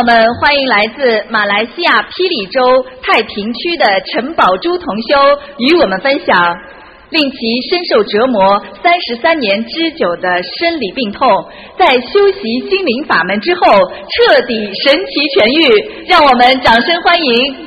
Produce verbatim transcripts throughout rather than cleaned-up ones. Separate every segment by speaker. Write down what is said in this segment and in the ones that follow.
Speaker 1: 我们欢迎来自马来西亚霹雳州太平区的陈宝珠同修与我们分享，令其深受折磨三十三年之久的生理病痛，在修习心灵法门之后彻底神奇痊愈，让我们掌声欢迎。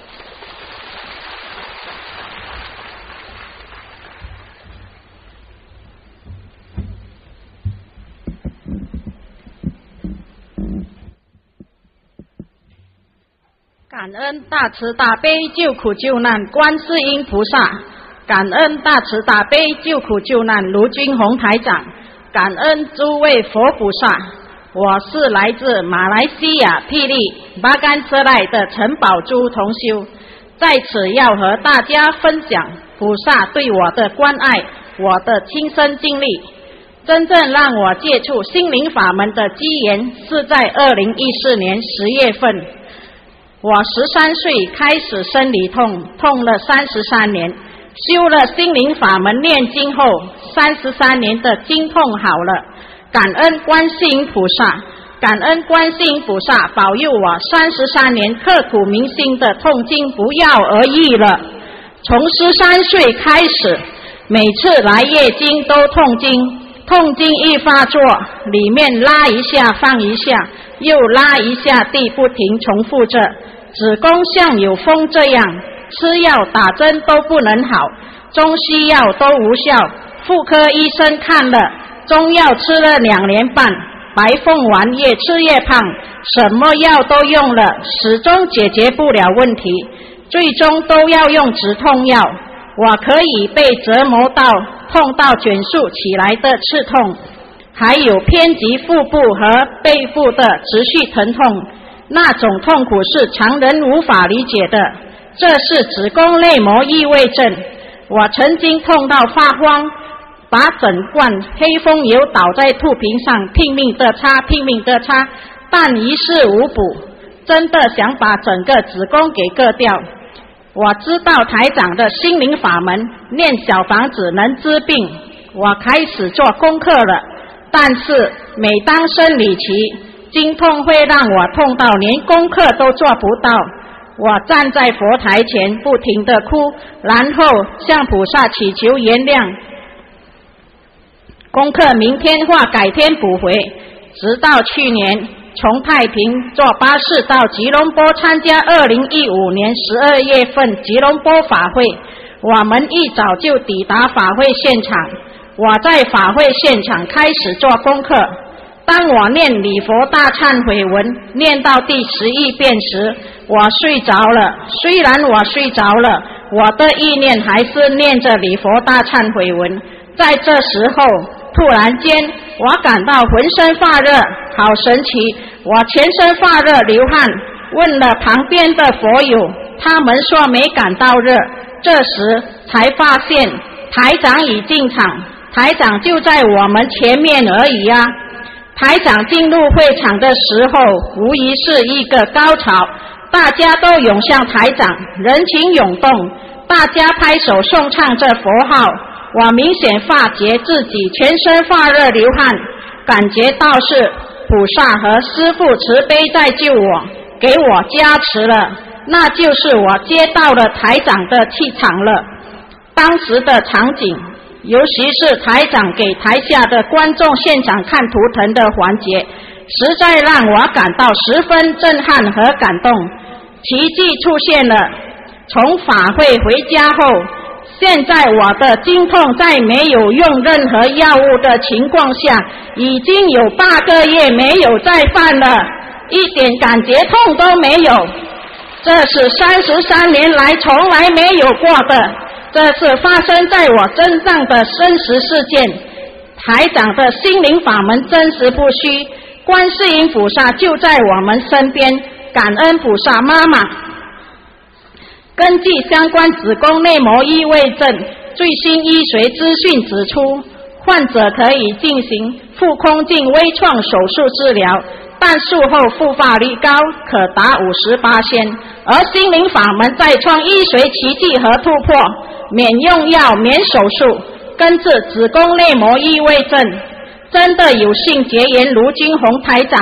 Speaker 2: 感恩大慈大悲救苦救难观世音菩萨，感恩大慈大悲救苦救难卢军宏台长，感恩诸位佛菩萨。我是来自马来西亚霹雳巴干车来的陈宝珠同修，在此要和大家分享菩萨对我的关爱，我的亲身经历。真正让我接触心灵法门的机缘是在二零一四年十月份。我十三岁开始生理痛，痛了三十三年，修了心灵法门念经后，三十三年的经痛好了，感恩观世音菩萨，感恩观世音菩萨保佑我三十三年刻骨铭心的痛经不药而愈了。从十三岁开始，每次来月经都痛经，痛经一发作，里面拉一下放一下，又拉一下地不停重复着，子宫像有风这样，吃药打针都不能好，中西药都无效，妇科医生看了，中药吃了两年半，白凤丸越吃越胖，什么药都用了，始终解决不了问题，最终都要用止痛药。我可以被折磨到痛到卷束起来的刺痛，还有偏极腹部和背部的持续疼痛，那种痛苦是常人无法理解的，这是子宫内膜异位症。我曾经痛到发慌，把整罐黑蜂油倒在吐瓶上，拼命的擦拼命的擦，但一事无补，真的想把整个子宫给割掉。我知道台长的心灵法门念小房子能治病，我开始做功课了，但是每当生理期经痛会让我痛到连功课都做不到，我站在佛台前不停地哭，然后向菩萨祈求原谅，功课明天或改天补回，直到去年从太平坐巴士到吉隆坡参加二零一五年十二月份吉隆坡法会，我们一早就抵达法会现场，我在法会现场开始做功课。当我念礼佛大忏悔文念到第十一遍时，我睡着了，虽然我睡着了，我的意念还是念着礼佛大忏悔文。在这时候突然间我感到浑身发热，好神奇，我全身发热流汗，问了旁边的佛友，他们说没感到热，这时才发现台长已进场，台长就在我们前面而已啊。台长进入会场的时候无疑是一个高潮，大家都涌向台长，人群涌动，大家拍手诵唱着佛号，我明显发觉自己全身发热流汗，感觉到是菩萨和师父慈悲在救我，给我加持了，那就是我接到了台长的气场了。当时的场景，尤其是台长给台下的观众现场看图腾的环节，实在让我感到十分震撼和感动。奇迹出现了，从法会回家后，现在我的经痛在没有用任何药物的情况下，已经有八个月没有再犯了，一点感觉痛都没有，这是三十三年来从来没有过的，这是发生在我身上的真实事件。台长的心灵法门真实不虚，观世音菩萨就在我们身边，感恩菩萨妈妈。根据相关子宫内膜异位症最新医学资讯指出，患者可以进行腹腔镜微创手术治疗，但术后复发率高，可达 百分之五十， 而心灵法门再创医学奇迹和突破，免用药免手术，根治子宫内膜异位症。真的有幸结缘卢军宏台长，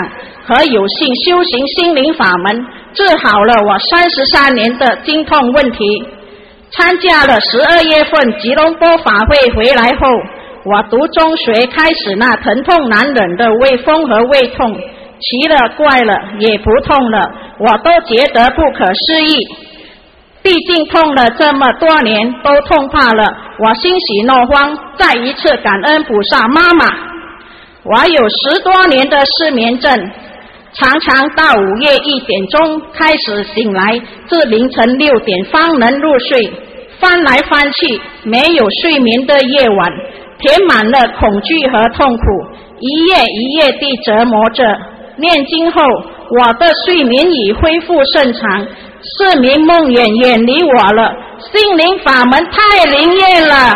Speaker 2: 和有幸修行心灵法门，治好了我三十三年的经痛问题。参加了十二月份吉隆坡法会回来后，我读中学开始那疼痛难忍的胃风和胃痛，奇了怪了也不痛了，我都觉得不可思议。毕竟痛了这么多年都痛怕了，我欣喜若慌，再一次感恩菩萨妈妈。我有十多年的失眠症，常常到午夜一点钟开始醒来，至凌晨六点方能入睡，翻来翻去，没有睡眠的夜晚，填满了恐惧和痛苦，一夜一夜地折磨着。念经后，我的睡眠已恢复正常，失眠梦魇远离我了，心灵法门太灵验了。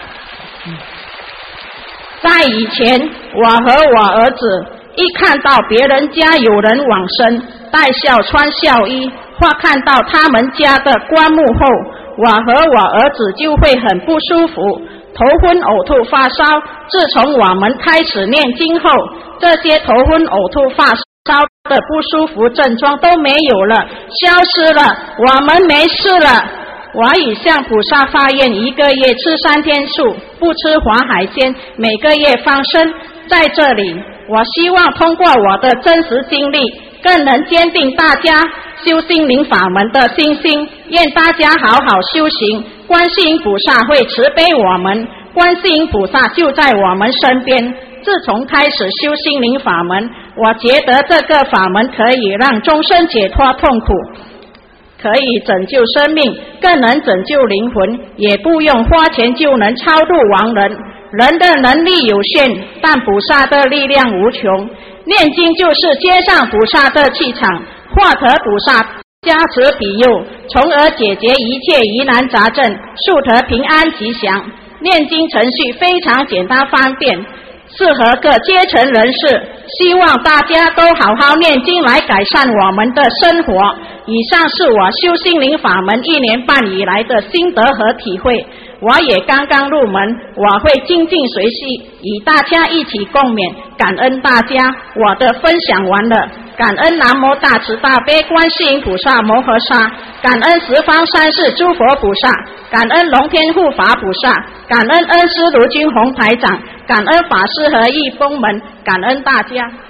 Speaker 2: 在以前，我和我儿子一看到别人家有人往生，带孝穿孝衣，或看到他们家的棺木后，我和我儿子就会很不舒服，头昏呕吐发烧。自从我们开始念经后，这些头昏呕吐发烧的不舒服症状都没有了，消失了，我们没事了。我已向菩萨发愿，一个月吃三天素，不吃活海鲜，每个月放生。在这里，我希望通过我的真实经历，更能坚定大家修心灵法门的信心。愿大家好好修行，观世音菩萨会慈悲我们，观世音菩萨就在我们身边。自从开始修心灵法门，我觉得这个法门可以让众生解脱痛苦，可以拯救生命，更能拯救灵魂，也不用花钱就能超度亡人。人的能力有限，但菩萨的力量无穷。念经就是接上菩萨的气场，获得菩萨加持庇佑，从而解决一切疑难杂症，速得平安吉祥。念经程序非常简单方便，适合各阶层人士，希望大家都好好念经来改善我们的生活。以上是我修心灵法门一年半以来的心得和体会，我也刚刚入门，我会精进随喜，与大家一起共勉，感恩大家。我的分享完了，感恩南无大慈大悲观世音菩萨摩诃萨，感恩十方三世诸佛菩萨，感恩龙天护法菩萨，感恩恩师卢军宏台长，感恩法师和义风门，感恩大家。